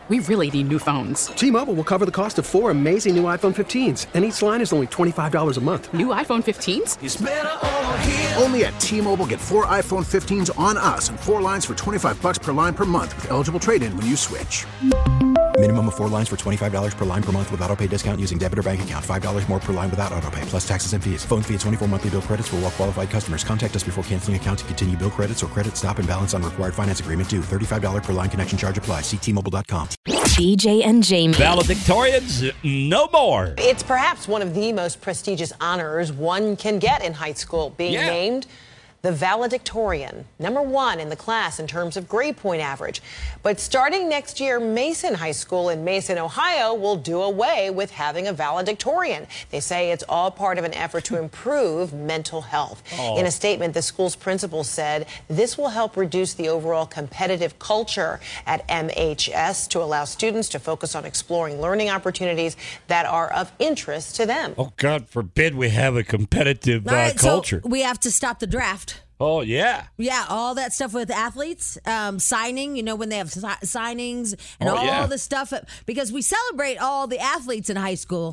We really need new phones. T-Mobile will cover the cost of 4 amazing new iPhone 15s, and each line is only $25 a month. New iPhone 15s? It's better over here. Only at T-Mobile, get 4 iPhone 15s on us and 4 lines for $25 per line per month with eligible trade-in when you switch. Minimum of 4 lines for $25 per line per month with autopay discount using debit or bank account. $5 more per line without autopay, plus taxes and fees. Phone fee at 24 monthly bill credits for well-qualified customers. Contact us before canceling account to continue bill credits or credit stop and balance on required finance agreement due. $35 per line connection charge applies. See T-Mobile.com. BJ and Jamie. Valedictorians, no more. It's perhaps one of the most prestigious honors one can get in high school, being named the valedictorian, number 1 in the class in terms of grade point average. But starting next year, Mason High School in Mason, Ohio will do away with having a valedictorian. They say it's all part of an effort to improve mental health. In a statement, the school's principal said this will help reduce the overall competitive culture at MHS to allow students to focus on exploring learning opportunities that are of interest to them. Oh, God forbid we have a competitive culture. So we have to stop the draft. Oh, yeah. Yeah, all that stuff with athletes, signing, when they have signings and all the stuff. Because we celebrate all the athletes in high school,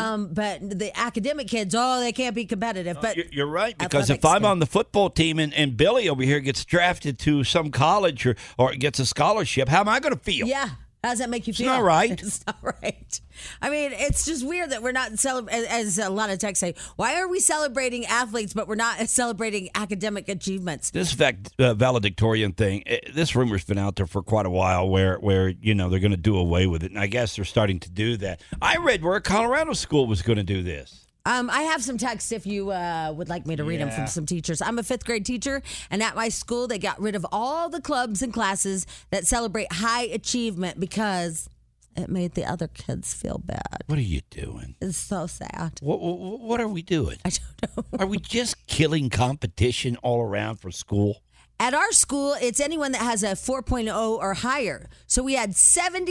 but the academic kids, they can't be competitive. But you're right, because if I'm on the football team and Billy over here gets drafted to some college or gets a scholarship, how am I going to feel? Yeah. How does that make you feel? It's not right. It's not right. I mean, it's just weird that we're not celebrating, as a lot of texts say, why are we celebrating athletes, but we're not celebrating academic achievements? This valedictorian thing, this rumor's been out there for quite a while where they're going to do away with it. And I guess they're starting to do that. I read where a Colorado school was going to do this. I have some texts if you would like me to read them from some teachers. I'm a 5th grade teacher, and at my school, they got rid of all the clubs and classes that celebrate high achievement because it made the other kids feel bad. What are you doing? It's so sad. What are we doing? I don't know. Are we just killing competition all around for school? At our school, it's anyone that has a 4.0 or higher. So we had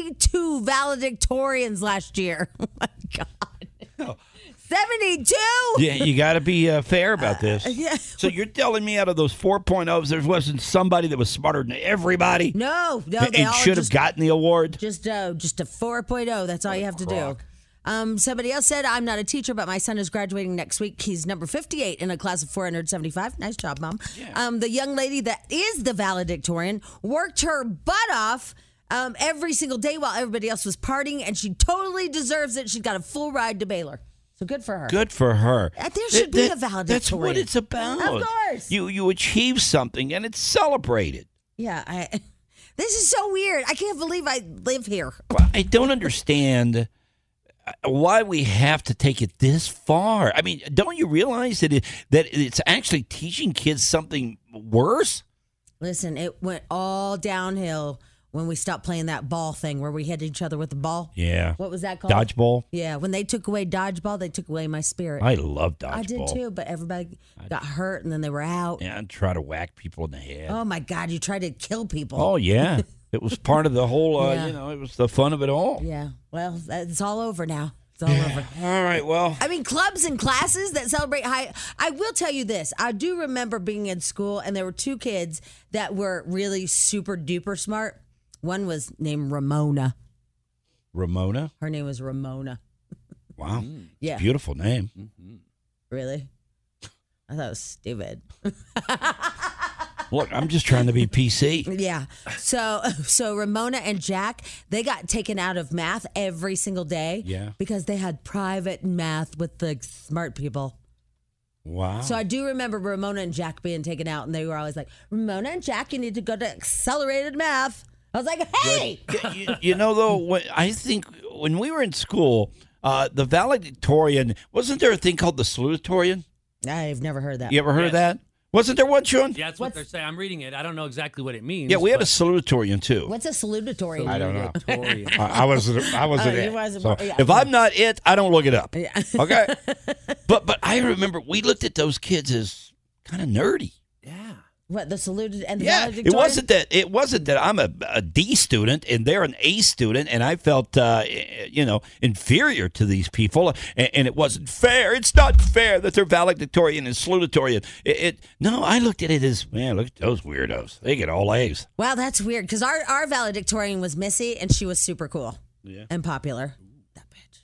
72 valedictorians last year. Oh, my God. Oh. 72? Yeah, you got to be fair about this. Yeah. So you're telling me out of those 4.0s, there wasn't somebody that was smarter than everybody? No, they all should have gotten the award? Just a 4.0. That's all you have to do. Somebody else said, I'm not a teacher, but my son is graduating next week. He's number 58 in a class of 475. Nice job, Mom. Yeah. The young lady that is the valedictorian worked her butt off every single day while everybody else was partying, and she totally deserves it. She got a full ride to Baylor. So good for her. Good for her. There should be a valedictorian. That's what it's about. Of course. You achieve something, and it's celebrated. Yeah. This is so weird. I can't believe I live here. Well, I don't understand why we have to take it this far. I mean, don't you realize that it's actually teaching kids something worse? Listen, it went all downhill when we stopped playing that ball thing where we hit each other with the ball. Yeah. What was that called? Dodgeball? Yeah. When they took away dodgeball, they took away my spirit. I love dodgeball. I did too, but everybody got hurt and then they were out. Yeah, and try to whack people in the head. Oh, my God. You tried to kill people. Oh, yeah. It was part of the whole, it was the fun of it all. Yeah. Well, it's all over now. It's all over. All right, well. I mean, clubs and classes that celebrate high. I will tell you this. I do remember being in school, and there were 2 kids that were really super duper smart. One was named Ramona. Ramona? Her name was Ramona. Wow. Yeah. Beautiful name. Mm-hmm. Really? I thought it was stupid. Look, I'm just trying to be PC. Yeah. So Ramona and Jack, they got taken out of math every single day. Yeah. Because they had private math with the smart people. Wow. So I do remember Ramona and Jack being taken out, and they were always like, Ramona and Jack, you need to go to accelerated math. I was like, hey! Though, I think when we were in school, the valedictorian, wasn't there a thing called the salutatorian? I've never heard that. You ever heard of that? Wasn't there one, Sean? Yeah, that's what they're saying. I'm reading it. I don't know exactly what it means. Yeah, we had a salutatorian, too. What's a salutatorian? I don't know. I wasn't it. Wasn't, yeah. If I'm not it, I don't look it up. Yeah. Okay? But I remember we looked at those kids as kind of nerdy. Yeah. What, the saluted and the Yeah, valedictorian? it wasn't that I'm a D student and they're an A student, and I felt inferior to these people, and it wasn't fair. It's not fair that they're valedictorian and salutatorian. No, I looked at it as, man, look at those weirdos. They get all A's. Wow, that's weird because our valedictorian was Missy, and she was super cool and popular. That bitch.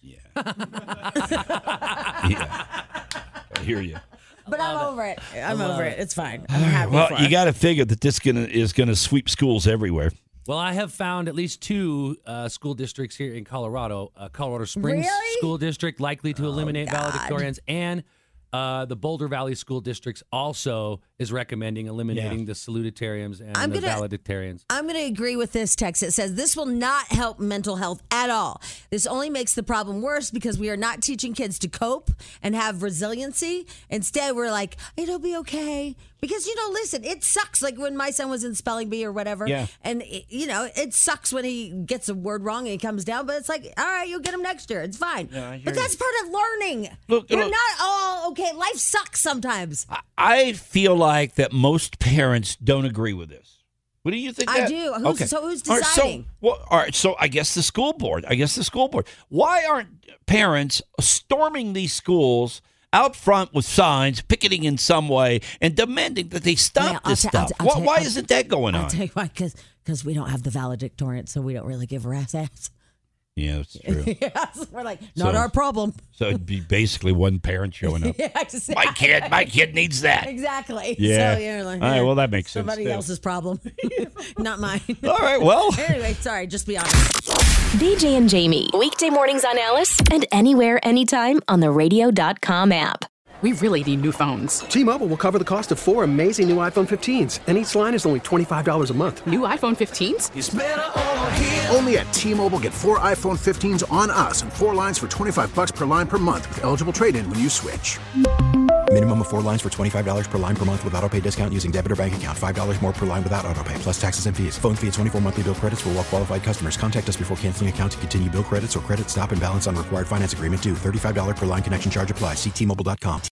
Yeah, I hear you. But I'm over it. I'm over it. It's fine. I'm happy for Well, you her. got to figure that this is gonna sweep schools everywhere. Well, I have found at least 2 school districts here in Colorado. Colorado Springs Really? School District likely to eliminate God. valedictorians, and the Boulder Valley School Districts also is recommending eliminating the salutatorians and the valedictorians. I'm going to agree with this text. It says this will not help mental health at all. This only makes the problem worse because we are not teaching kids to cope and have resiliency. Instead, we're like, it'll be okay. Because, listen, it sucks. Like when my son was in spelling bee or whatever. Yeah. And, it sucks when he gets a word wrong and he comes down. But it's like, all right, you'll get him next year. It's fine. Yeah, I hear but that's part of learning. Look, we're not all okay. Life sucks sometimes. I feel like that most parents don't agree with this. What do you think? I do. So who's deciding? All right, so I guess the school board. Why aren't parents storming these schools out front with signs, picketing in some way, and demanding that they stop this stuff? Why isn't that going on? I'll tell you why, because we don't have the valedictorian, so we don't really give a rat's ass. Yeah, that's true. Yes, we're like, not our problem. So it'd be basically one parent showing up. Yeah, exactly. My kid needs that. Exactly. Yeah. So you're like, all right, well, that makes sense. somebody too. else's problem, not mine. All right, well. Anyway, sorry, just be honest. BJ and Jamie, weekday mornings on Alice, and anywhere, anytime on the radio.com app. We really need new phones. T-Mobile will cover the cost of 4 amazing new iPhone 15s, and each line is only $25 a month. New iPhone 15s? Only at T-Mobile, get 4 iPhone 15s on us and 4 lines for $25 per line per month with eligible trade-in when you switch. Minimum of 4 lines for $25 per line per month with autopay discount using debit or bank account. $5 more per line without autopay, plus taxes and fees. Phone fee at 24 monthly bill credits for well-qualified customers. Contact us before canceling account to continue bill credits or credit stop and balance on required finance agreement due. $35 per line connection charge applies. See T-Mobile.com.